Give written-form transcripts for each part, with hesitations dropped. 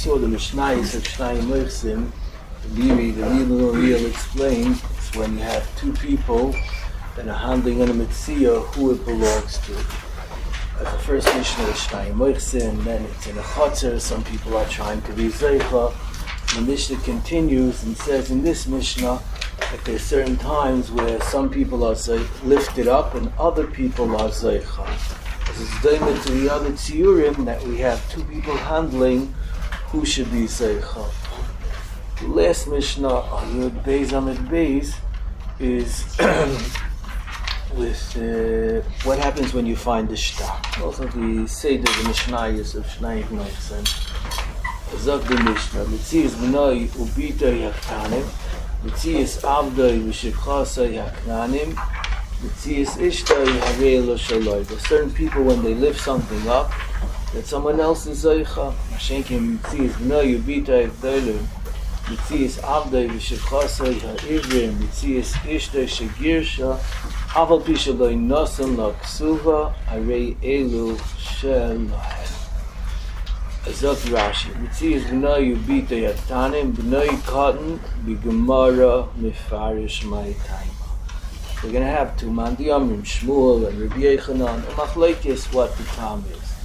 saw the Mishnayos of Shnai Mochsim, the real explained, it's when you have two people that are handling on a mitzvah who it belongs to. As the first Mishnah is Shnai Mochsim, then it's in a chotzer, some people are trying to be Zeicha. The Mishnah continues and says in this Mishnah that there are certain times where some people are lifted up and other people are Zeicha. This is daimah to the other Tziurim that we have two people handling who should be Zeicha. The last Mishnah on Yud Beis Amid Beis is with what happens when you find the shtar. Also the Seder, the Mishnayos of Shnai Mochsim. Zog the Mishnah, Mitzias B'nai Ubitoi Haktanim, Mitzias Avdoi V'Shivchasoi Haknanim, Mitzias Ishtoi Harei Lo Shaloi. There are certain people when they lift something up that someone else is Zoicha. Mashenkim Mitzias B'nai Ubitoi Hakdolim, Mitzias Avdoi V'Shivchasoi Ha'ivrim, Mitzias Ishtoi Shagirsha, Aval Pishaloi Nosan La Ksuva, Harei Elu Shaloi. Azot Rashi, Mitzias B'nai Ubitoi Haktanim, B'nai Cotton, B'Gemara Mefarish Mai Taima. We're going to have two Mandiyamrim, Shmuel and Rabbi Yechanan, and Machlekes what the time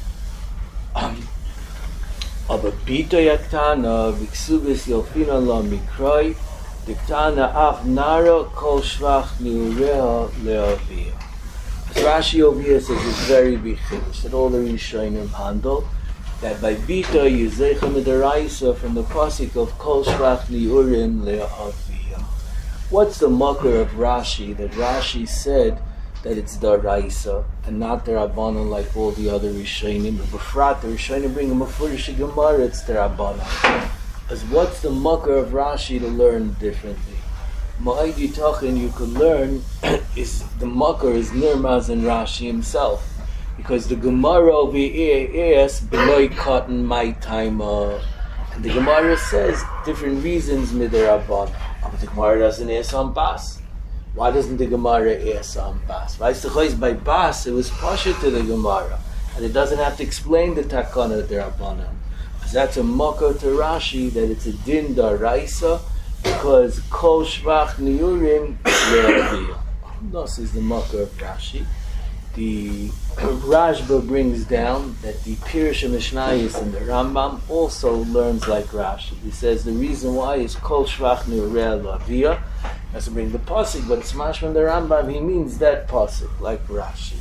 is. Of a Bitoi Haktana, V'Ksubis Yolfina La Mikroi, Diktana Af Nara Kol Shvach Niureha Le'aviyah. As Rashi over here says it's very big chiddush that all the Rishonim handle. That by Bita you zeicha midaraisa from the pasuk of Kol Shvach Liurim Le'aviyah. What's the makar of Rashi that Rashi said that it's daraisa and not the Rabbanan like all the other Rishonim? But befrat the Rishonim bring a mafurish Gemara, it's the Rabbanan. As what's the makar of Rashi to learn differently? Ma'id Yitachin you could learn is the makar is Nirmaz and Rashi himself. Because the Gemara over here is B'nai Cotton my time, and the Gemara says different reasons midrabban. But the Gemara doesn't ask on Bas. Why doesn't the Gemara ask on Bas? Right? By Bas it was pasha to the Gemara, and it doesn't have to explain the takana derabbanan. Because that's a makar to Rashi that it's a din daraisa because Kol Shvach Niurim Le'aviyah. This is the makar of Rashi. The Rashba brings down that the Pirush Mishnayos and the Rambam also learns like Rashi. He says the reason why is Kol Shvach Niurei Lavia. Doesn't bring the pasuk, but it's mashma the Rambam. He means that pasuk like Rashi.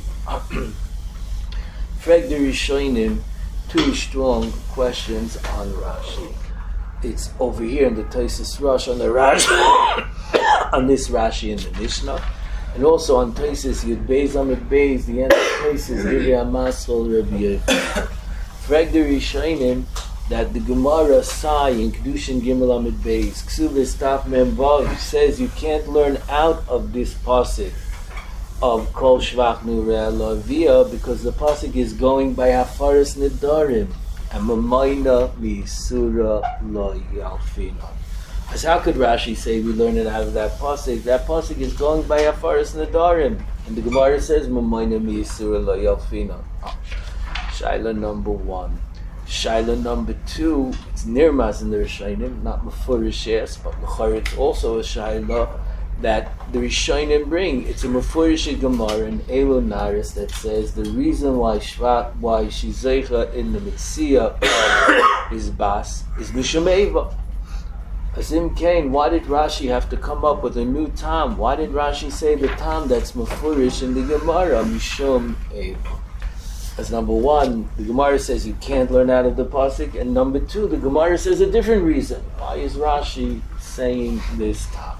Frag the Rishonim, two strong questions on Rashi. It's over here in the Taisus Rosh on the Rashi, on this Rashi in the Mishnah. And also on Taisus Yud Beis Amid Beis, the end of Taisus Divrei Amasol Rabbi Yechanan. Frag the Rishonim that the Gemara Sai in Kedushin Gimel Amid Beis, Ksubis Taf Mem Vav says you can't learn out of this pasuk of Kol Shvach Niurei Lavia because the pasuk is going by Hafaras Nidarim and Mamayna Misura Lo Yalfina. As how could Rashi say we learn it out of that pasuk? That pasuk is going by Hafaras Nadarim, and the Gemara says Mamayna Miyisura Lo Yalfina. Shaila number one. Shaila number two. It's Nirmaz in the Rishonim, not Mefurish yes, but Mechar. It's also a Shaila that the Rishonim bring. It's a Mefurish Gemara in Elo Naris that says the reason why she's Zeicha in the Mitzvah of his Bas is Mishum Eva. Azim Kain, why did Rashi have to come up with a new tam? Why did Rashi say the tam that's mafurish in the Gemara? Mishum Eva. As number one, the Gemara says you can't learn out of the pasuk, and number two, the Gemara says a different reason. Why is Rashi saying this tam?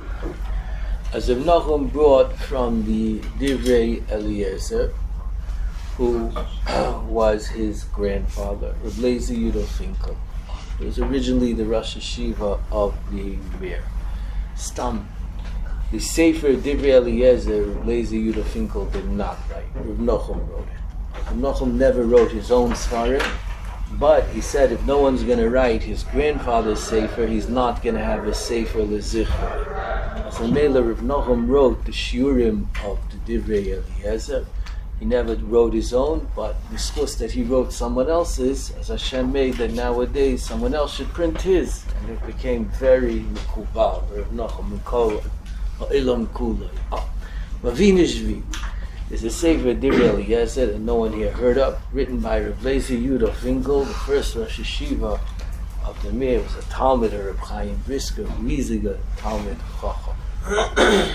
As Rav Nachum brought from the Divrei Eliezer, who was his grandfather, Rav Lezer Yudah Finkel. It was originally the Rosh Hashiva of the Mir. Stam. The Sefer Divrei Eliezer, Lezer Yudah Finkel did not write. Rav Nachum wrote it. Rav Nachum never wrote his own Sfarim, but he said if no one's going to write his grandfather's Sefer, he's not going to have a Sefer Lezichra. So Mela Rav Nachum wrote the Shiurim of the Divrei Eliezer, He never wrote his own, but discussed that he wrote someone else's, as Hashem made that nowadays someone else should print his, and it became very mekubal. Rav Nachum Mikol Ha'ilam Kulei. Mavina Shvi. There's a Sefer Divrei Eliezer that no one here heard of, written by Rav Lezer Yudah Finkel, the first Rosh Hashiva of the Mir. Was a Talmud of Reb Chaim Brisker, riesiger Talmud Chacham.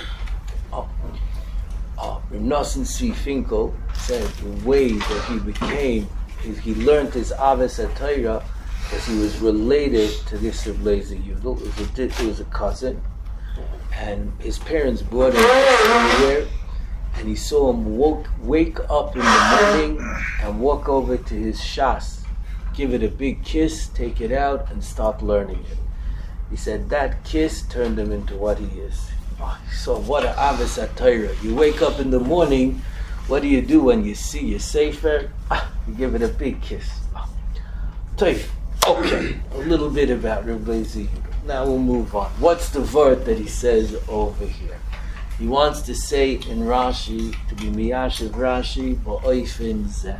Reb Nosson Tzvi Finkel said the way that he became, he learned his Aves HaTorah because he was related to this Reb Lezer Yudah. It was a cousin, and his parents brought him somewhere, and he saw him wake up in the morning and walk over to his shas, give it a big kiss, take it out, and start learning it. He said that kiss turned him into what he is. So what an Aves HaTorah. You wake up in the morning, what do you do when you see your Sefer? You give it a big kiss. Toif. Okay, a little bit about Reb Lezer Yudah. Now we'll move on. What's the word that he says over here? He wants to say in Rashi, to be Miyashiv Rashi, Ba'oifin Zeh.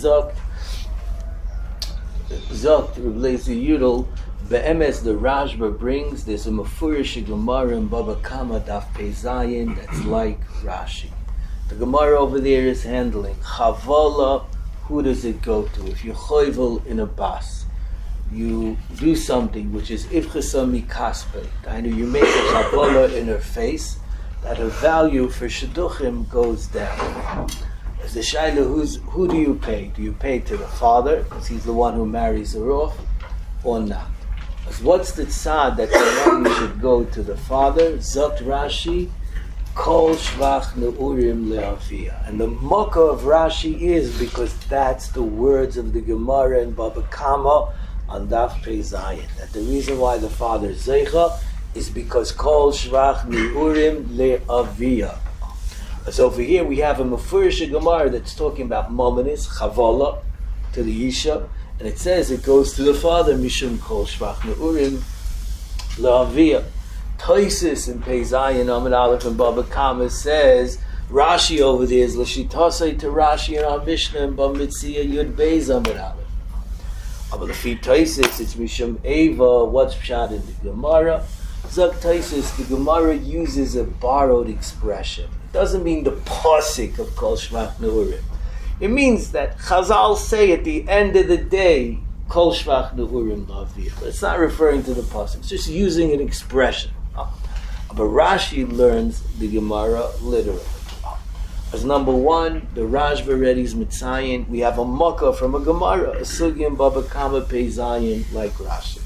Zokt Reb Lezer Yudah. Be'emes, the Rashba brings, there's a Mefurish Gemara in Baba Kama Daf Pei Zayin that's like Rashi. The Gemara over there is handling Chavala. Who does it go to? If you're choivel in a bas, you do something which is Ifchasa Mikaspe. You make a Chavala in her face, that her value for Shidduchim goes down. As the Shaila, who do you pay? Do you pay to the father, because he's the one who marries her off, or not? What's the tzad that the money should go to the father? Zokt Rashi, Kol Shvach Neurim Le'avia. And the mocha of Rashi is because that's the words of the Gemara in Baba Kama on Daf Pei Zayin. That the reason why the father is Zeicha is because Kol Shvach Neurim Le'avia. So over here we have a Mefurish Gemara that's talking about Mominis, Chavala, to the Isha. And it says it goes to the father, Mishum Kol Shvach Neurim La'avia. Toisis in Pei Zayin Amid Aleph and Baba Kama says, Rashi over there is L'shitosei to Rashi and our Mishnah and Bamitzia Yud Beis Amid Aleph. But the feet Toisis, it's Mishum Eva, what's pshat in the Gemara? Zok Toisis, the Gemara uses a borrowed expression. It doesn't mean the pasuk of Kol Shvach Neurim. It means that Chazal say at the end of the day, Kol Shvach Neurim La'avia. It's not referring to the pasuk. It's just using an expression. But Rashi learns the Gemara literally. As number one, the Rashba Reddy's Mitzayin, we have a Makkah from a Gemara, a Sugya Baba Kama Pei Zayin, like Rashi.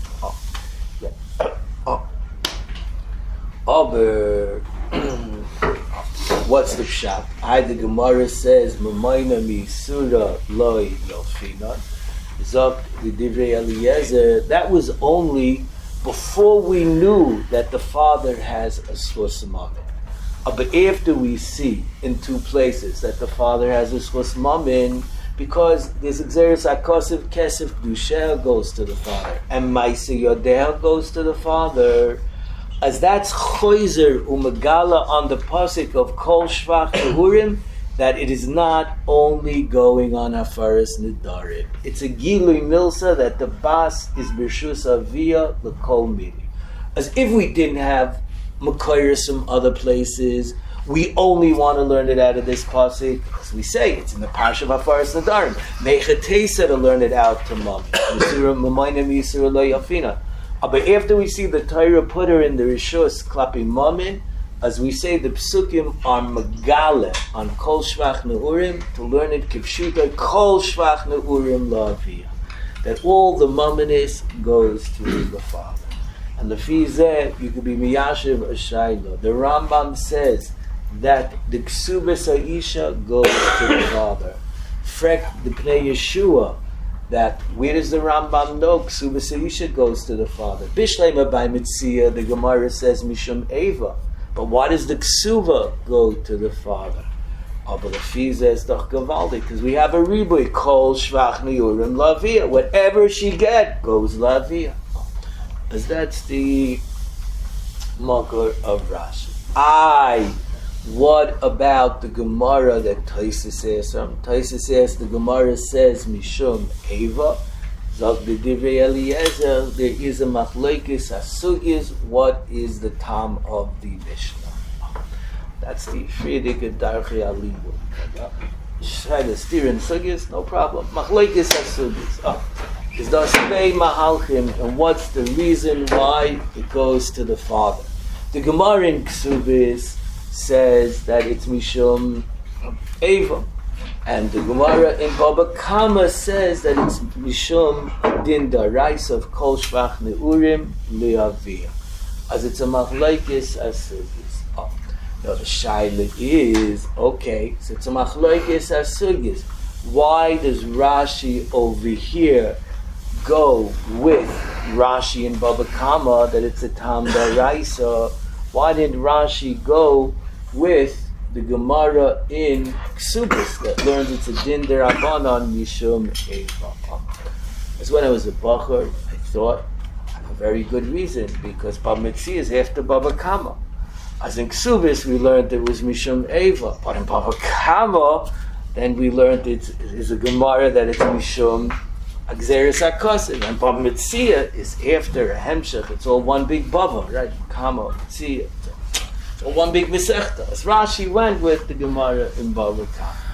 What's the pshat? The Gemara says, Mamayna mi surah loy yofina. Zokt the Divrei Eliezer. That was only before we knew that the father has a Svus Mammon. But after we see in two places that the father has a Svus Mammon, because there's Xeris Akosif Kesef Dushel goes to the father, and Maisa Yodeh goes to the father. As that's choizer umegala on the pasuk of Kol Shvach Neurim, that it is not only going on Hafaras Nidarim. It's a Gilui Milsa that the bas is Birshus Avia L'Kol Midi. As if we didn't have Makayr some other places, we only want to learn it out of this pasuk. As we say, it's in the Parsha of Hafaras Nidarim. Mechatesa to learn it out to Mom. Yisura Mamayna Yisura Lo Yafina. But after we see the Torah put her in the Rishus Klapi Mammon, as we say, the Psukim are Megale on Kol Shvach Neurim, to learn it Kipshuta, Kol Shvach Neurim La'avia. That all the Mammonis goes to the father. And the Fizeh, you could be Miyashiv or Shaila. The Rambam says that the Ksubas Ha'isha goes to the father. Frek the Pnei Yeshua, that where does the Rambam know? Ksubas Ha'isha goes to the father. Bishlema by Mitzia, the Gemara says Mishum Eva. But why does the Ksuva go to the father? But the Fiza is doch Gavaldi, because we have a Ribui, Kol Shvach Neurim La'avia. Whatever she get goes La'avia. As that's the Makor of Rashi. What about the Gemara that Taisus asks? Taisus asks, the Gemara says, Mishum Eva, Zog the Divrei Eliezer, there is a Machlokes HaSugis, what is the Tam of the Mishnah? That's the Friedrich Darchei Alibu. Try to steer in Sugis, no problem. Machlokes HaSugis. Is the Asbei Mahalchim, and what's the reason why it goes to the father? The Gemara in Ksubis says that it's Mishum Eva, and the Gemara in Baba Kama says that it's Mishum Din Darais of Kol Shvach Neurim Le'aviyah, as it's a Machlokes HaSugis. Now the shaila is, okay, so it's a Machlokes HaSugis. Why does Rashi over here go with Rashi in Baba Kama that it's a Tam Daraisa? Why did Rashi go with the Gemara in Ksubis that learns it's a Din Derabanan Mishum Eva? That's when I was a Bachar, I thought, a very good reason, because Baba Metzi is after Baba Kama. As in Ksubis, we learned it was Mishum Eva, but in Baba Kama, then we learned it's a Gemara that it's Mishum Agzeres HaKosid, and Baba Metzia is after a Hemshech. It's all one big Baba, right? Kama, Metzia. It's all one big Mesechta. As Rashi went with the Gemara in Baba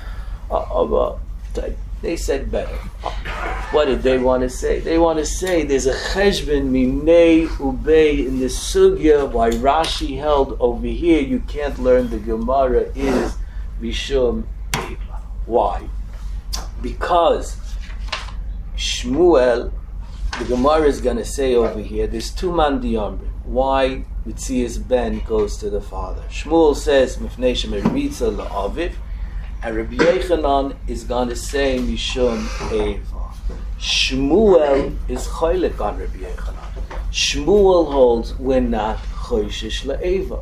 Kama. They said better. What did they want to say? They want to say there's a cheshbon minei ubei in the sugya. Why Rashi held over here you can't learn the Gemara is Mishum Eva. Why? Because Shmuel, the Gemara is going to say over here, there's two man diyamrim. Why Mitzias ben goes to the father? Shmuel says Mifnei shemeritza la'aviv, and Rabbi Yochanan is going to say Mishum Eva. Shmuel is choylek on Rabbi Yochanan. Shmuel holds we're not choyshish la'eva.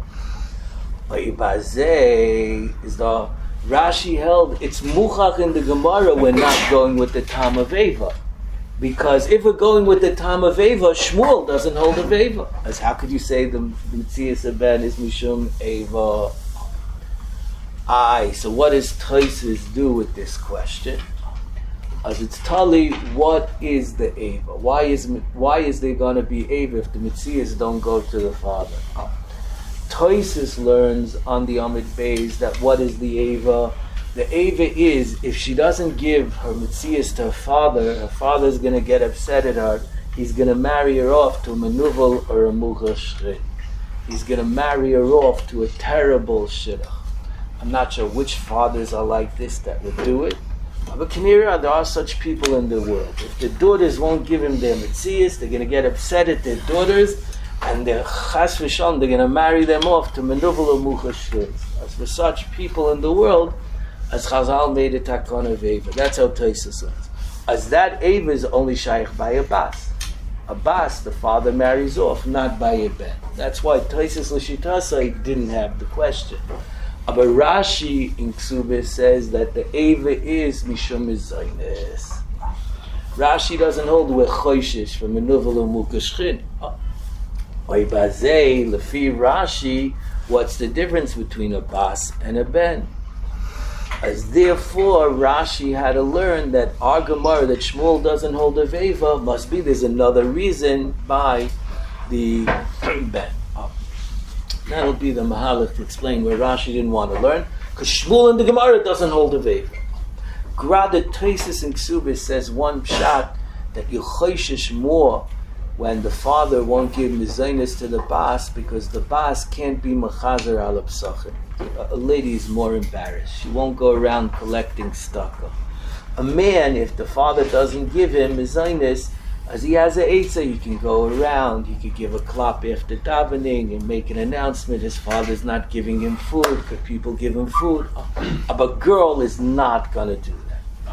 Oibazeh is the Rashi held it's muchach in the Gemara we're not going with the Tam of Eva. Because if we're going with the Tam of Eva, Shmuel doesn't hold of Eva. As how could you say the Mitzias Ben is Mishum Eva? So what does Taisus do with this question? As it's Tali, what is the Eva? Why is there going to be Eva if the Mitzias don't go to the father? Taisus learns on the Amid Beis that what is the Eva? The Eva is, if she doesn't give her Mitzias to her father's going to get upset at her. He's going to marry her off to a Menuvel or a Mughashrin. He's going to marry her off to a terrible Shidduch. I'm not sure which fathers are like this that would do it. But Kanira, there are such people in the world. If the daughters won't give him their Mitzias, they're going to get upset at their daughters, and they're chas v'shon, they're going to marry them off to Menuvel or Mughashrin. As for such people in the world, as Chazal made a takon of Eva. That's how Taisus learns. As that Eva is only shaykh by a bas. A bas, the father marries off, not by a ben. That's why Taisus L'Shitasai didn't have the question. But Rashi in Ksubis says that the Eva is Mishum Zaynes. Rashi doesn't hold with Choishish from Menuvel or Mukashchin. Oibazei, Lefi Rashi, what's the difference between a bas and a ben? As therefore, Rashi had to learn that our Gemara, that Shmuel doesn't hold of Eva, must be there's another reason by the Ben. That'll be the Mahalach to explain where Rashi didn't want to learn, because Shmuel in the Gemara doesn't hold of Eva. Grada Taisus in Ksubis says one pshat that you choishish more when the father won't give mezainis to the bas, because the bas can't be mechazer al psachim. A lady is more embarrassed. She won't go around collecting stucco. A man, if the father doesn't give him mezainis, as he has a eitzah, he can go around. He could give a klap after davening and make an announcement. His father's not giving him food. Could people give him food? But a girl is not going to do that.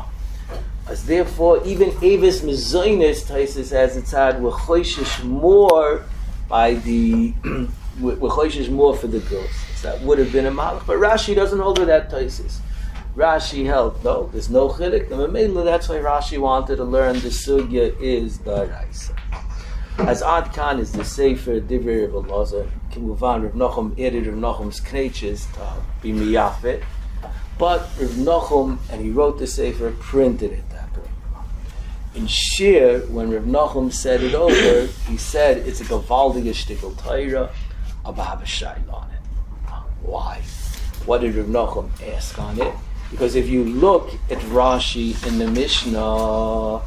As therefore, even Avis mezainis, Taisus has its had, we're choishish more by the we're choishish more for the girls. So that would have been a malach, but Rashi doesn't hold with that Taisus. Rashi held, no, there's no chilek. And that's why Rashi wanted to learn the sugya is the raisa. As Ad Khan is the Sefer Divrei Rav Elazar, Kimuvan Rav Nachum added Rav Nachum's kneches to be miyafet, but Rav Nachum, and he wrote the Sefer, printed it that way. In Shir, when Rav Nachum said it over, he said it's a gavaldige shtickle Torah, aber have a shayla on it. Why? What did Rav Nachum ask on it? Because if you look at Rashi in the Mishnah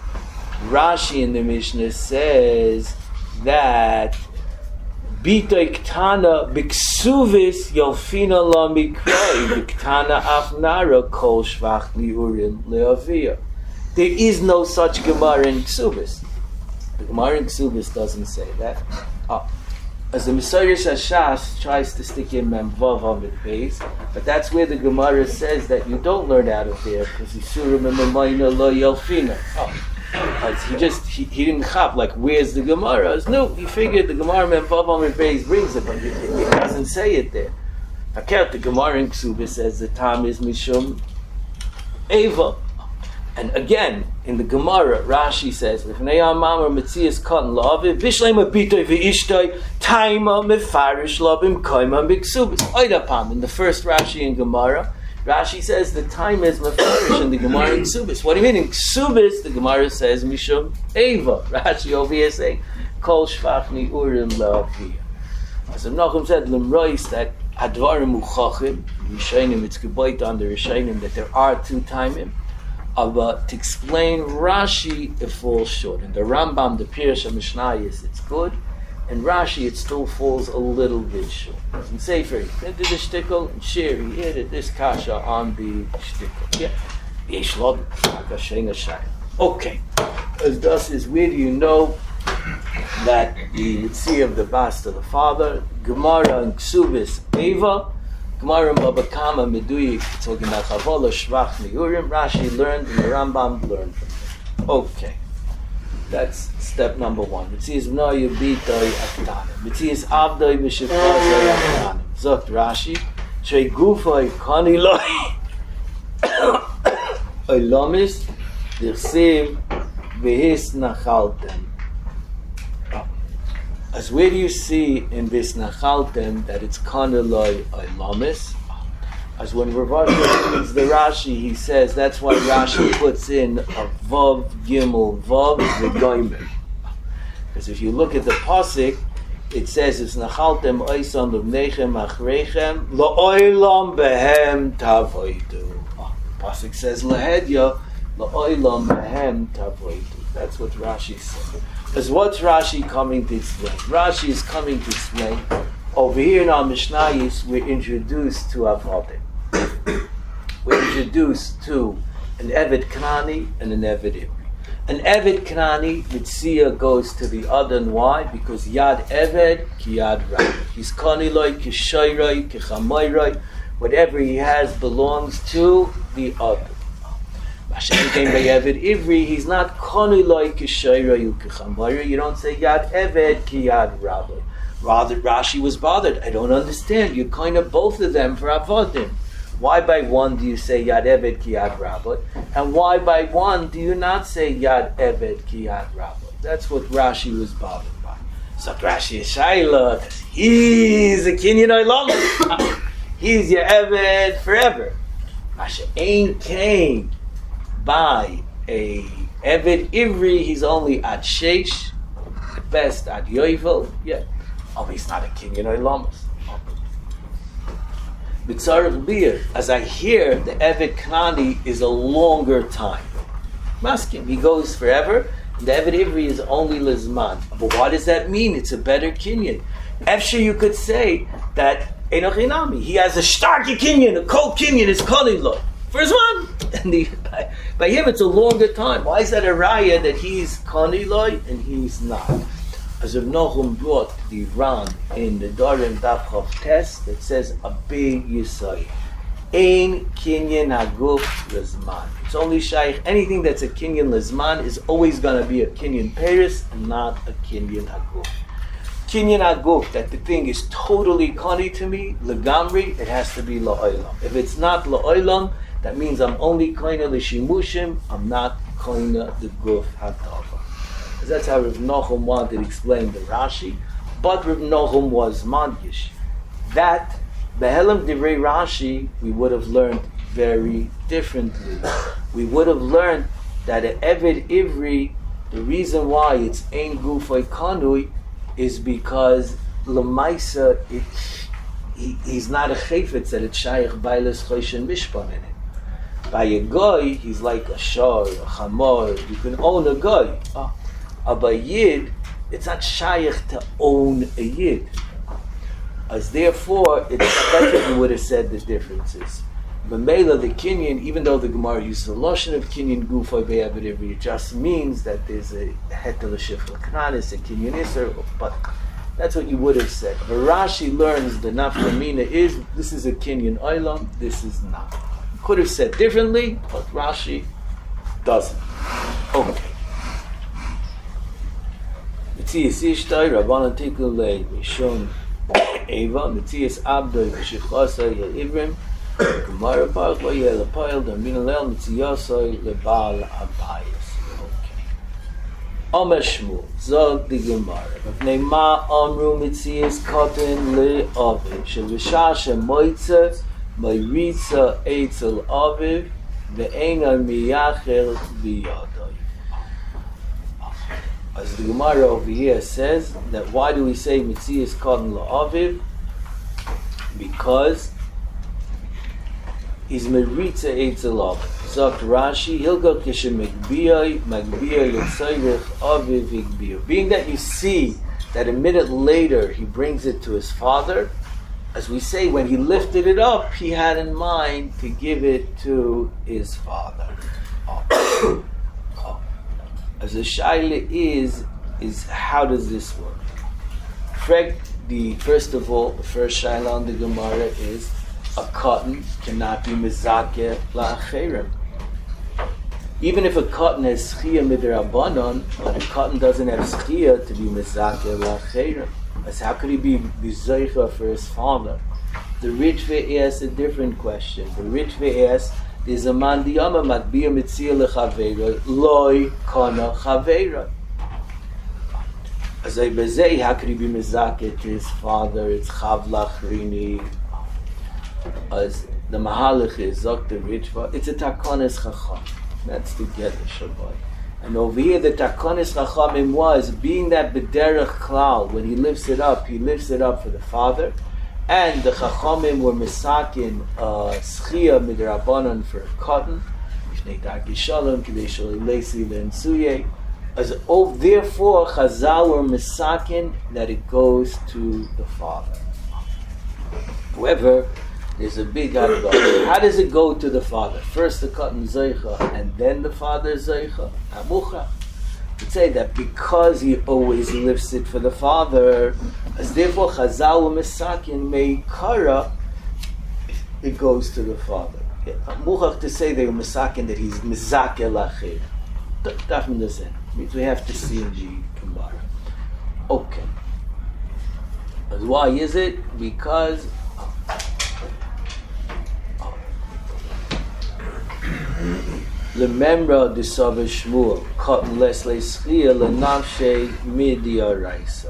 says that Bitoy Ktana Biksuvis Yolfina La Mikroi Biktana Afnara Kol Shvach Liurin Leavia. There is no such Gemara in Ksubis. The Gemara in Ksubis doesn't say that. As the Messiah Shashas tries to stick in Memvav on the base, but that's where the Gemara says that you don't learn out of there because Yisurim and Mamayna Lo Yolfina. He didn't chap like where's the Gemara? No, he figured the Gemara Memvav on the base brings it, but it doesn't say it there. The Gemara in Ksubis says the time is Mishum Eva. And again, in the Gemara, Rashi says, "V'fnei ha'mamar metzias cotton la'aviv, v'shleima bitoy v'ishtoi, taima mefarish labim koima b'ksubis." Oidapam, in the first Rashi in Gemara, Rashi says the time is mefarish in the Gemara in Ksubis. What do you mean in Ksubis? The Gemara says Mishum Eva. Rashi over here saying, "Kol shvachni urim la'aviyah." As Nachum said, "Lemrois that advarim uchachim Rishonim." It's gebayt on the Rishonim that there are two timim. But to explain Rashi, it falls short. In the Rambam, the Pirush Mishnayos, it's good. In Rashi, it still falls a little bit short. In Sefer, he printed the shtickle, and Shir, he added this kasha on the shtickle. Yeah. Okay. As thus is, where do you know that the Mitzvah of the Bas to the father, Gemara and Ksubis, Eva, Gemara Baba Kama Meduyik talking about Chavala Shvach Miurim. Rashi learned and the Rambam learned from it. Okay, that's step number one. Mitzias B'nai Yubitoi Aktanim. Mitzias Abdoi B'Shifazoi Aktanim. Zokt Rashi Shei Gufoi Kani Loi Oilomis Dirsiv V'His Nachaltem. As where do you see in this Nachaltem that it's Kaneloi Oilamis? As when Rav reads the Rashi, he says that's why Rashi puts in a Vav Gimel Vav V'Goymer. Because if you look at the Pasuk, it says it's Nachaltem Oisam L'Vnechem Achrechem L'Oilam Behem Tavoidu. Pasuk says L'Hedya L'Oilam Behem Tavoidu. That's what Rashi said. Because what's Rashi coming to explain? Rashi is coming to explain, over here in our Mishnayos, we're introduced to Avodim. We're introduced to an Eved Knani and an Eved Ivri. An Eved Knani, Mitzia goes to the other, and why? Because Yad Eved, Ki Yad Rabbi. He's Kaniloi, Ki Shoyroi, Ki Chamoyroi. Whatever he has belongs to the other. Hashem came by Eved Ivri, he's not Koniloi Kishairayu Kichambayra. You don't say Yad Eved Ki Yad Rabbi. Rather, Rashi was bothered. I don't understand. You kind of both of them for Avodim. Why by one do you say Yad Eved Ki Yad Rabbi? And why by one do you not say Yad Eved Ki Yad Rabbi? That's what Rashi was bothered by. So Rashi is Shaila, he's a Kinyan Olam. He's your Eved forever. Masha ain't came by a Eved Ivri, he's only at Sheish, at best at Yovel. Yeah. Oh, he's not a Kinyan Olamas. B'tzarech Bir, as I hear, the Eved Knani is a longer time. Maskim, he goes forever. The Eved Ivri is only Lizman. But what does that mean? It's a better Kinyan. After you could say that Enoch Inami, he has a stark Kinyan, a cold Kinyan is Koniloi. For his one, and by him it's a longer time. Why is that a raya that he's Koniloi and he's not? As Rav Nachum brought the Ran in the Dorim Daf Chav Tes that says a big Yisai. Ein Kinyan Haguf Lezman. It's only Shaykh. Anything that's a Kinyan Lezman is always going to be a Kinyan Paris and not a Kinyan Haguf. Kinyan Haguf, that the thing is totally Koni to me, Legamri, it has to be La'olam. If it's not La'olam, that means I'm only koina l'shimushim, I'm not koina the guf hatava. because that's how Rav Nochum wanted to explain the Rashi. But Rav Nochum was Madgish. That Behelam Divrei Rashi we would have learned very differently. We would have learned that an Eved Ivri, the reason why it's Ein Gufay Kanui is because Lamaisa he's not a chayfetz that it's shaykh bailes choishen mishpan in it. By a guy, he's like a shor, a chamor. You can own a guy. By yid, it's not shaykh to own a yid. As therefore, that's what you would have said the differences. B'meila the kinyan, even though the Gemara uses the lashon of kinyan gufay be'avad ivri, it just means that there's a hetel shifra knanis, a kinyan iser, but that's what you would have said. But Rashi learns the nafkamina is this is a kinyan olam, this is not. You could have said differently, but Rashi doesn't. Okay. Mitzias Ishtay Rabbanan Tikul Le Mishon Eva Mitzias Abdoi V'Shichasa Yel Ivrim Gemara Baruch Lo Yel Apayel Darmin Alel Mitziasoi LeBaal Abayas. Omer Shmuel, Zog the Gemara. V'nei ma amru mitzias koten le'aviv, shev'shah shemoitza moiritza eitzel aviv, ve'ena miyachel v'yadoi. As the Gemara over here says, that why do we say mitzias koten le'aviv? Because he's meritza eitzel aviv. Sagt Rashi, Hilgot Kishem Magbiyah Yotzayrich Aviv Igbiyah. Being that you see that a minute later he brings it to his father, as we say, when he lifted it up, he had in mind to give it to his father. As the shaila is how does this work? First of all, the first shaila on the Gemara is a cotton cannot be mezakeh la'acherim. Even if a cotton has schiyah midrabanan, but a cotton doesn't have schiyah to be mezakeh la'acherim. As how could he be zeicha for his father? The Ritva asks a different question. The Ritva asks, "There's a man diyama matbiya mitzia lechaveira loy kana chaveira." As I bezei, how could he be mezakeh to his father? It's chav lachrini. As the mahalach is zok the Ritva, it's a takonis chacham. That's to get the Shabbat. And over here, the Takonis Chachamim was, being that B'derech Klal, when he lifts it up for the father, and the Chachamim were Misakin, Schia Midrabanan for a cotton, Mishnei Darki Shalom, Kidei Shalom Lesi L'Ensuye. As therefore, Chazal were Misakin, that it goes to the father. However, there's a big argument. How does it go to the father? First the cotton zeicha, and then the father zeicha. Amucha. To say that because he always lifts it for the father, as therefore Chazal Misakin may kara, it goes to the father. Amucha to say they were Misakin that he's Mizake Lachir. That doesn't means we have to see in the Gemara. Okay. But why is it? Because Lememra de Sava Shmuel, cotton lesle schia lenafshe midiaraisa.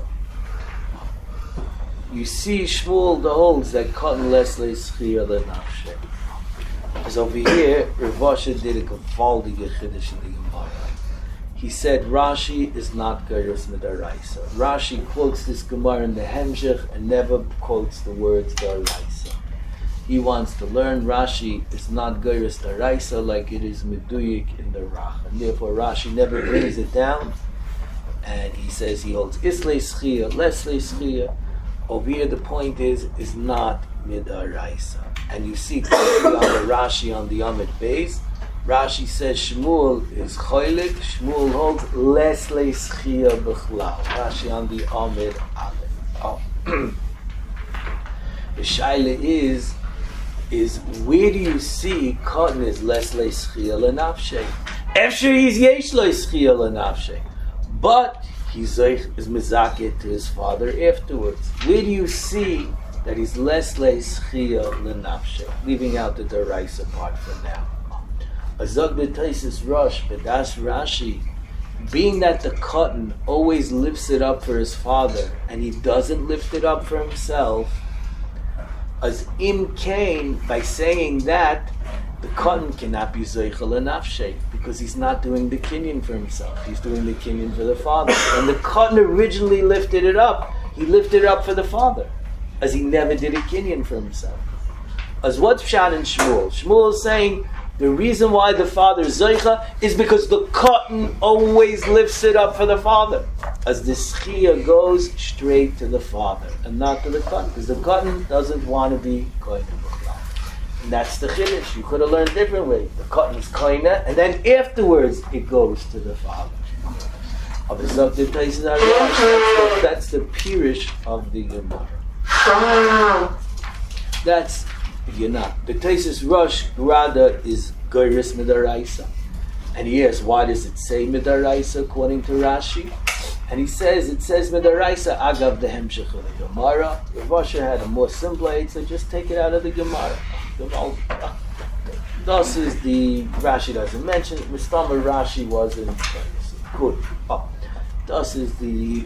You see, Shmuel the holds that cotton lesle schia lenafshe. As over here, Rav Asher did a gewaltige chiddush in the Gemara. He said Rashi is not Geiros Midaraisa. Rashi quotes this Gemara in the Hemshech and never quotes the words Daraisa. He wants to learn Rashi is not Geiros Daraisa like it is Meduyik in the Rach. And therefore Rashi never brings it down. And he says he holds Islay Schia, Leslay Schia. Over here the point is not Midaraisa. And you see clearly on the Rashi on the Amid base, Rashi says Shmuel is Choylik, Shmuel holds Leslay Schia B'chlal. Rashi on the Amid Aleph. The Shaila is where do you see cotton is Leslay Schia L'nafshe? Efshir he's Yesh Lo Schia L'nafshe. But he's Mizakeh to his father afterwards. Where do you see that he's Leslay Schia L'nafshe? Leaving out the Daraisa part for now. Azog b'Taisis Rosh, B'das Rashi, being that the cotton always lifts it up for his father and he doesn't lift it up for himself, as im kain, by saying that, the cotton cannot be zeichel nafshe because he's not doing the kinyan for himself. He's doing the kinyan for the father. And the cotton originally lifted it up. He lifted it up for the father, as he never did a kinyan for himself. As what's Pshat in Shmuel? Shmuel is saying the reason why the father is zeicha is because the cotton always lifts it up for the father. As the schia goes straight to the father and not to the cotton, because the cotton doesn't want to be koine. And that's the chiddush. You could have learned differently. The cotton is koine, and then afterwards it goes to the father. That's the pirish of the Gemara. That's not. The Taisus Rosh Grada is Geiris Midaraisa. And he asks, why does it say Midaraisa according to Rashi? And he says, it says Midaraisa Agav the Hemshech of the Gemara. If Rosh had a more simple aid, so just take it out of the Gemara. Thus is the, Rashi doesn't mention it, Mistama Rashi wasn't good. Thus is the,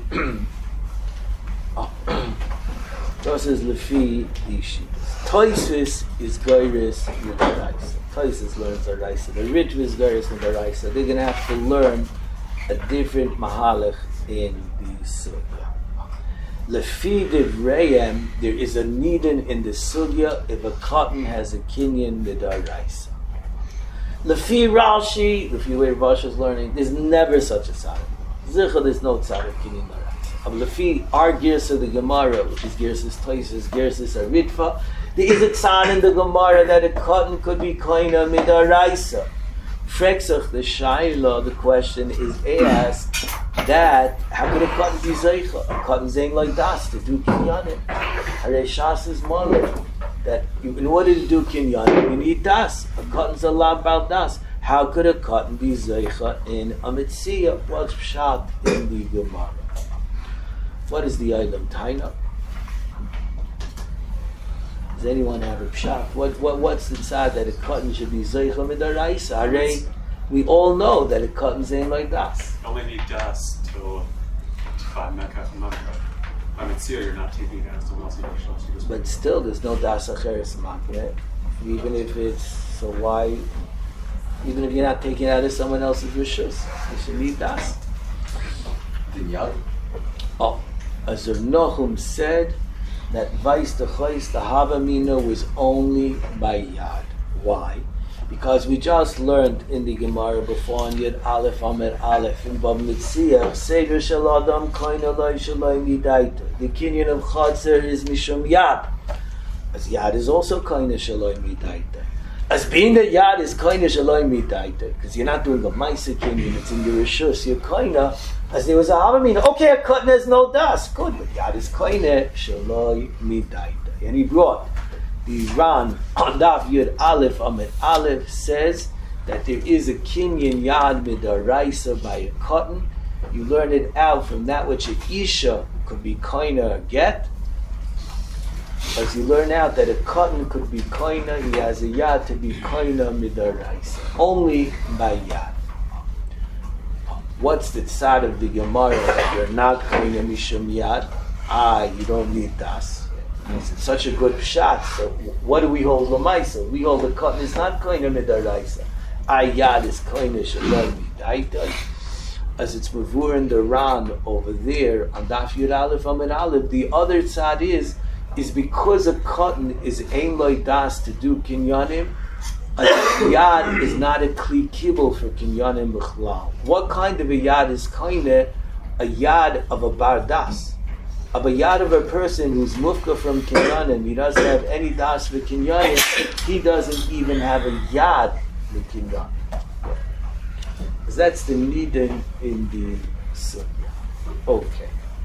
thus is Lefi Ishi. Toisus is Geiris Midaraisa. Toisus learns Araisa. The Ritva is Geiris Midaraisa. They're going to have to learn a different Mahalach in the Sugya. Lefi Divrayim, there is a nidin in the Sugya if a cotton has a kinyan Midaraisa. Lefi Rashi, Lefi way Rashi is learning, there's never such a tzaddik. Zicha, there's no tzaddik kinyan Midaraisa. Lefi our Gersa of the Gemara, which is Gersa's Toisus, Gersa's Aritva, there is a tzad in the Gemara that a cotton could be koina midaraisa. Freksach, the shaila, the question is asked that how could a cotton be zeicha? A cotton saying like das to do kinyanim. Harei Shas is mother that in order to do kinyanim you need das. A cotton's a lot about das. How could a cotton be zeicha in a mitzvah? What's pshat in the Gemara? What is the item taina? Does anyone have a pshat? What's the tzad that a cotton should be zeicha midaraisa? Harei, we all know that a cotton's ain't like das. You only need das to find mekach and mekach. I mean, you're not taking it out of someone else's. But still, there's no das acheres makne. Even if it's, so why? Even if you're not taking it out of someone else's rishus, you should need das. Oh, as Rav Nochum said, that Vais the Chais, the Havamina, was only by Yad. Why? Because we just learned in the Gemara before on Yad Aleph Amir Aleph in Bab Mitzvah, Seder Shel Adam Koin Eloi Shaloi Midaita. The kinyan of Chatzar is Mishum Yad. As Yad is also Koin Shaloi Midaita. As being that Yad is Koin Shaloi Midaita, because you're not doing a Maisa kinyan, it's in the Rishus, you're Koina. As there was a Havamina, okay, a cotton has no dust, good, but Yad is koine shaloi midaita. And he brought the Ran on Daf Yud Aleph Amid Aleph says that there is a kinyan Yad midaraisa by a cotton. You learn it out from that which a Isha could be koine or get. As you learn out that a cotton could be koine, he has a Yad to be koine midaraisa. Only by Yad. What's the tzad of the Gemara that you're not going to mishum yad? You don't need das. It's such a good pshat. So what do we hold l'maisa? We hold the cotton is not going to midaraisa. Yad is going to shalom midaita. As it's mavur in the Ran over there on Daf Yud Aleph Amid Aleph. The other tzad is because a cotton is ein loy das to do kinyanim. A yad is not a kli kibble for kinyanim b'chlal. What kind of a yad is kaineh? A yad of a bardas. Of a yad of a person who's mufka from kinyanim. He doesn't have any das for kinyanim. He doesn't even have a yad for kinyanim. Because that's the nidin in the sugya. Okay.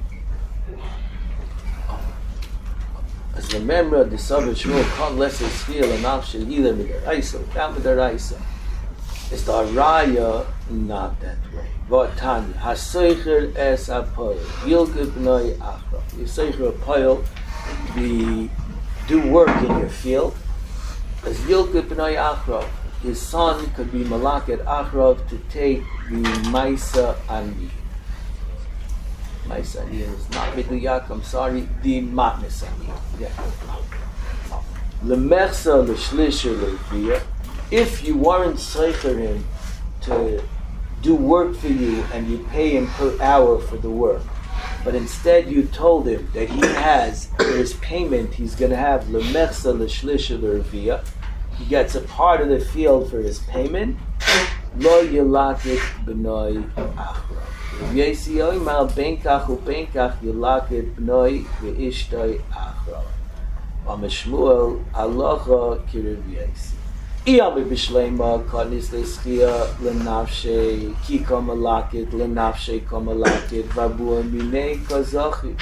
As remember, the Sabbath Shmuel can't let us feel an option either midaraisa, without midaraisa. It's the Araya, not that way. V'atani, hasoicher es apoil, yilke b'noi achra. You soicher apoil, do work in your field. As yilke b'noi achra, his son could be Malaket Achrov to take the Maisa Ani. Maisa Ani is not Meduyak, I'm sorry, the Matnes Ani. Yeah. Lemechsa L'shlisha L'Viyah. If you weren't Seicher him to do work for you and you pay him per hour for the work, but instead you told him that he has, for his payment, he's going to have Lemechsa L'shlisha L'Viyah. He gets a part of the field for his payment. Lo Yilakit B'noi Achra. Yesi Oimal Benkach Ubenkach Yilakit B'noi V'ishtoi Achra. Ameshmuel Alocha Kiriv Yesi. Iyami B'Shleima Konis Leschia L'Nafshe Kiko Malakit L'Nafshe Komalakit Vabu Minei Kazachi.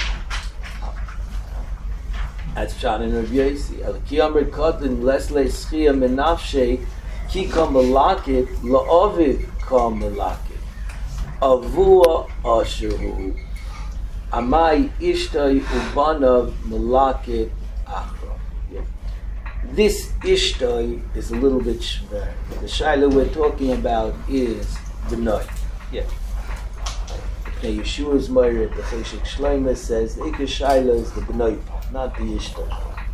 That's Pshat in Rav Yossi. Al Kiyamr Kotin Lesle Schia Menafshe Kiko Malakit La'ovid Ko Malakit Avua Asheru Amai Ishtai Ubanav Malakit Achra. This Ishtai is a little bit shver. The Shaila we're talking about is the Noi. Yeah. Now Yeshua's Meir at the Cheshik Shleima says the Ikar Shaila is the B'nai, not the Ishtai.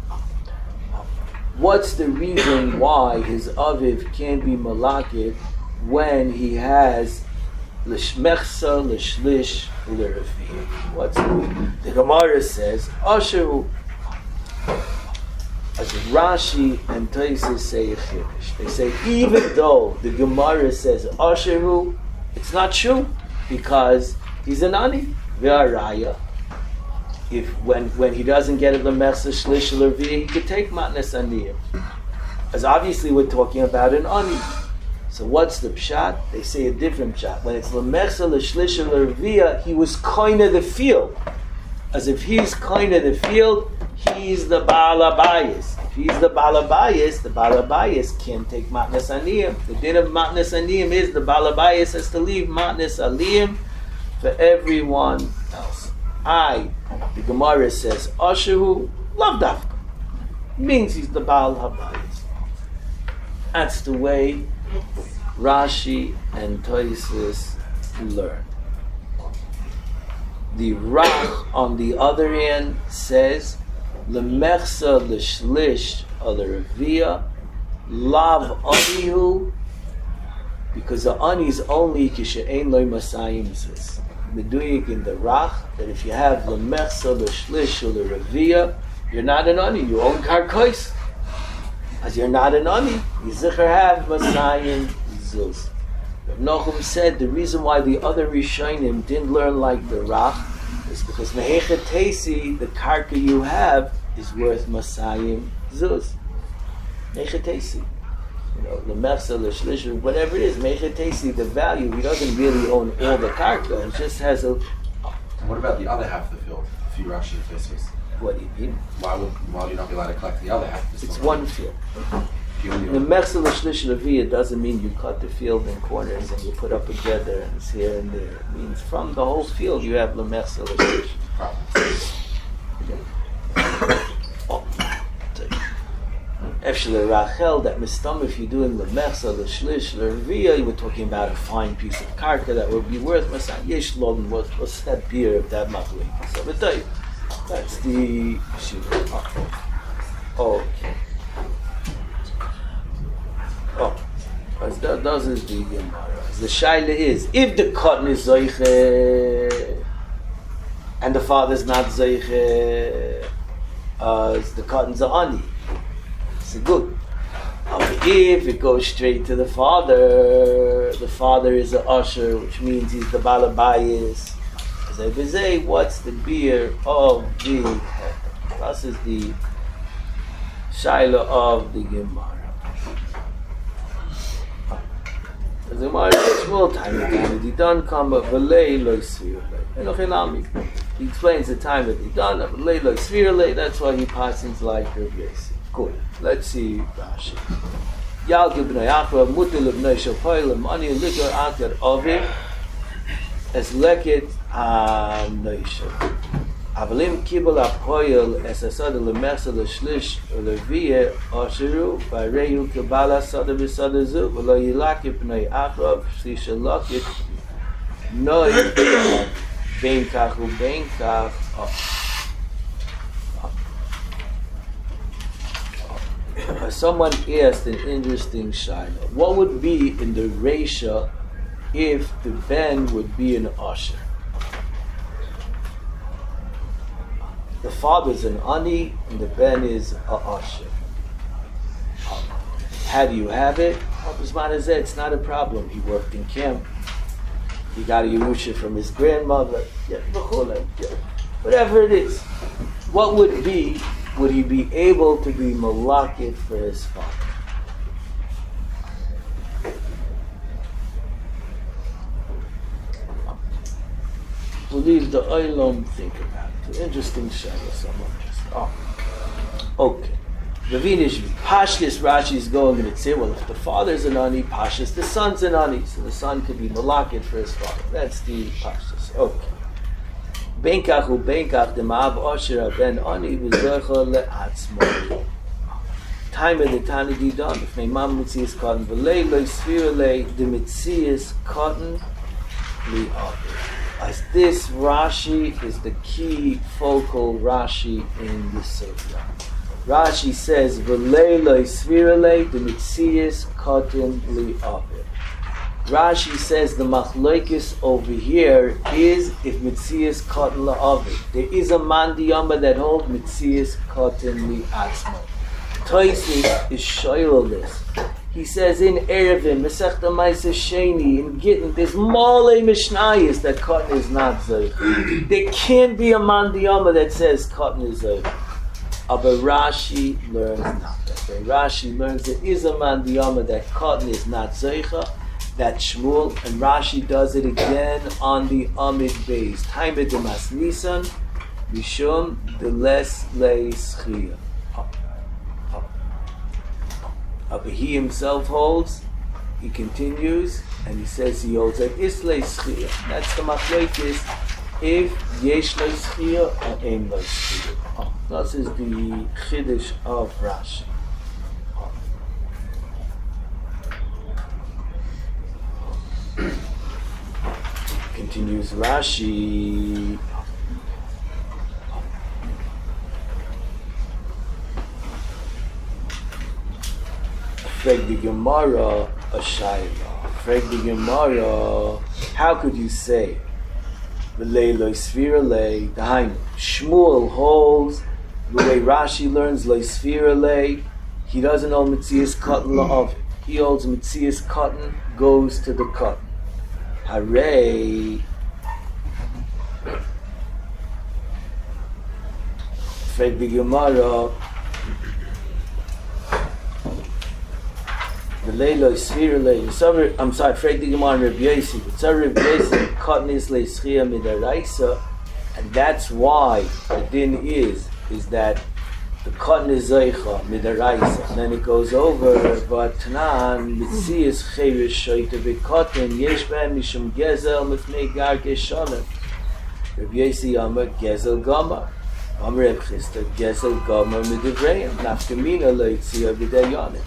What's the reason why his Aviv can't be Malakit when he has L'shmechsa, L'shlish, L'rafiyah? What's the reason? The Gemara says, Asheru, as Rashi and Tosfos say a chiddush. They say even though the Gemara says Asheru, it's not true because he's an ani. V'araya. If when he doesn't get it Lemechsa Shlish L'Rviyah, he could take Matnes Aniyim. As obviously we're talking about an ani. So what's the pshat? They say a different pshat. When it's Lemechsa L'Shlish L'Rviyah, he was kinda the field. As if he's kinda the field, he's the Baal Abayis. If he's the Baal Abayis can't take Matnes Aniyim. The din of Matnes Aniyim is the Baal Abayis has to leave Matnes Aliyim for everyone else. The Gemara says, Ashehu Lavdavka. Means he's the Baal Abayis. That's the way Rashi and Tosfos learn. The Rach, on the other hand, says, Lemechsa l'shlish al-reviyah lav anihu, because the ani is only kishe'ein loy masayim zis. Meduyik in the Rach, that if you have Lemechsa l'shlish al-reviyah, you're not an ani, you own karkois. As you're not an ani, you zicher have masayim zis. Rav Nochum said the reason why the other Rishonim didn't learn like the Rach is because Mehechet Tesi, the karka you have, is worth Masayim Zuz. Mehechet Tesi. The Mechsa, the Shlish, whatever it is, Mehechet Tesi, the value, he doesn't really own all the karka, it just has a... What about the other half of the field, if you Rashi and Tosfos? What do you mean? Why would you not be allowed to collect the other half? It's one field. The Mechsa L'Shlish L'Rviyah doesn't mean you cut the field in corners and you put up a gather and it's here and there. It means from the whole field you have L'Mechsa L'Shlish. Efshel Rachel, that mistam, if you're doing L'Mechsa L'Shlish L'Rviyah, you were talking about a fine piece of karka that would be worth Masayim. Yesh Lodin, what's that beer of that Machlik? So, but that's the okay. Those is the Gemara. The shaila is, if the cotton is zoiche and the father's not zoiche, the cotton's a ani. It's a good. If it goes straight to the father is a usher, which means he's the balabayis. What's the beer of the? This is the shaila of the Gemara. The Gemara says, "Well, time of the done come, but v'lei lo svirlei." He explains the time of the done, but v'lei lo svirlei. That's why he passes like Rav Yossi. Good. Let's see Rashi. Yal gibnei achra mutil ibnei shofayim ani likor akar ovid as leket ha-noisha. אבל אם קיבל הפועל הססד למחסד לשליש ולרביע אשרו והרי הוא קבל הסד בסד זו ולא ילקי פני אחרוב שלוקת נוי בין כך ובין כך Someone asked an interesting shaila. What would be in the Reisha if the Ben would be an usher? The father's an ani and the Ben is a usher. How do you have it? It's not a problem. He worked in camp. He got a Yerusha from his grandmother. Whatever it is. What would he be able to be malakit for his father? Please, the Olam, think about it. It's an interesting shadow, someone just. Okay. Ravinish, Pashtis, Rashi is going to say, well, if the father's an ani, Pashtis, the son's an ani, so the son could be malakit for his father. That's the Pashtis. Okay. Benkach u benkach the ma'av osher ben ani v'zocha le'atzmo. Time of the Tani Didon, if my mom mitzias cotton v'lei lo svirelei the mitzias cotton li'aver. As this Rashi is the key focal Rashi in the Sifra. Rashi says v'lei lo svirelei the mitzias cotton li'aver. Rashi says the machlokes over here is if mitzias cotton la'avid. There is a man diyama that holds mitzias cotton li'atzmo. Toisis is shoyl this. He says in Erevin, Masechta Maisa Sheni, in Gittin, there's mole mishnayos that cotton is not zoych. There can't be a man diyama that says cotton is zoych. But Rashi learns not that. Rashi learns there is a man diyama that cotton is not zoicha. That Shmuel, and Rashi does it again on the Amid base. Time de Mas Nisan, Mishum the less lay schia. But he himself holds, he continues, and he says he holds that Islay schia. That's the machlokes if yesh lay schia or aim lay schia. This is the chiddush of Rashi. Continues Rashi. Frag the Gemara a shayla. Frag the Gemara. How could you say v'lei lo sfira lei? Dahainu. Shmuel holds the way Rashi learns lo sfira lei. He doesn't hold mitzias cotton la'avid. He holds mitzias cotton goes to the cotton. Hooray! Frag the Gemara. The Leilo Sfira Lei. I'm sorry. Frag the Gemara and Rabbi Yossi. But so Rabbi Yossi cotton is leischia midaraisa, and that's why the din is that the cotton is zeicha midaraisa. And then it goes over. But Tanan mitzias chayrish shoyte b'cotton yesh ben mishum gezel mifnei gar gesholim. Rabbi Yossi Amar gezel gamar. Amar Reb Chisda gezel gamar midivreim. Nafkamina leitzia b'dayanim.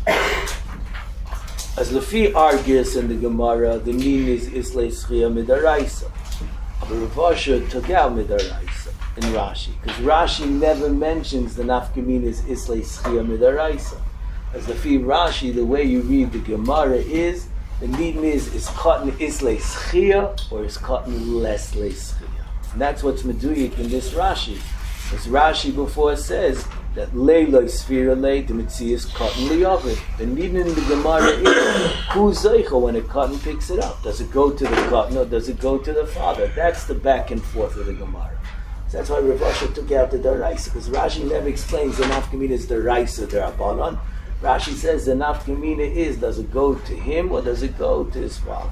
As Lefi argues in the Gemara, the meaning is Islay Schia Midaraisa. But Rav Asher took out Midaraisa in Rashi, because Rashi never mentions the nafkamin is Islay Schia Midaraisa. As Lefi Rashi, the way you read the Gemara is, the meaning is cotton Islay Schia or is cotton less Lay Schia. And that's what's meduyik in this Rashi. As Rashi before says, that Leilo Sfira Lei, the Mitzias cotton liyavid. The meaning in the Gemara is who zeicha when a cotton picks it up. Does it go to the cotton or does it go to the father? That's the back and forth of the Gemara. So that's why Rav Asher took out the Daraisa, because Rashi never explains the nafkamina is the Raisa Darabanan. Rashi says the nafkamina is does it go to him or does it go to his father?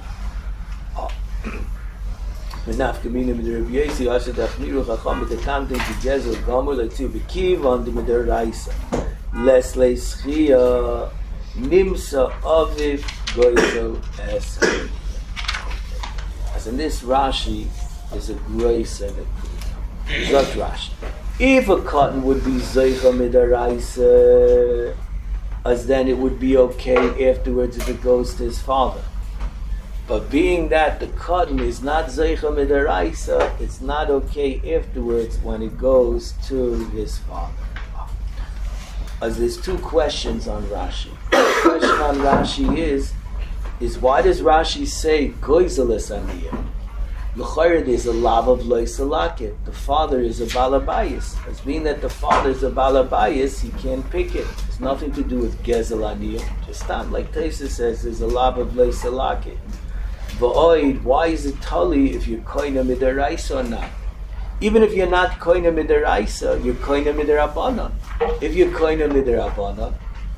Nafkamina with Rabbi Yossi, Asher Dachmiru Chacham, but the Kamten to Gezel Gomer, let's see, Bekiv on the Midaraisa. Les Leischia, Nimsa Aviv, Goizel Es. As in this Rashi, is a grace and a Zot Rashi. If a cotton would be Zeicha Midaraisa, as then it would be okay afterwards if it goes to his father. But being that the cotton is not Zeicha Midaraisa, it's not okay afterwards when it goes to his father. As there's two questions on Rashi. The question on Rashi is why does Rashi say Goizeles Aniyah? L'chayr there's a lav of loisalakit. The father is a balabayis. As being that the father is a balabayis, he can't pick it. It's nothing to do with gezel aniyah. Just stop. Like Taisa says, there's a lav of loisalakit. V'oid, why is it tali if you're koina midaraisa or not? Even if you're not koina midaraisa, you're koina midarabbanan. If you're koina midarabbanan,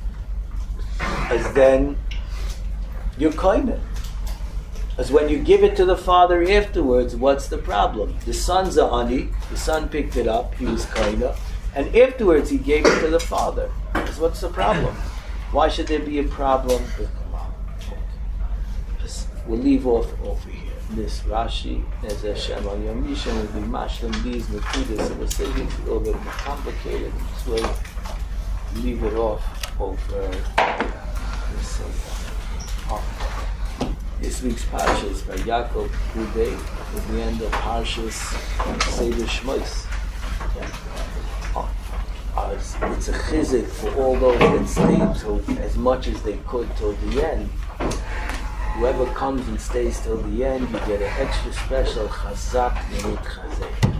as then you're koina. As when you give it to the father afterwards, what's the problem? The son's a honey, the son picked it up, he was koina, and afterwards he gave it to the father. So what's the problem? Why should there be a problem? We'll leave off over here. This Rashi, as Hashem al Yom Yishon, will be mashlim these nekudas, and we'll say it's a little bit more complicated. So we'll leave it off over this week's parsha is by Yaakov Kudei at the end of Parshas Seder Shmos. It's a chizik for all those that stayed till as much as they could till the end. Whoever comes and stays till the end, you get an extra special chazak minut chazek.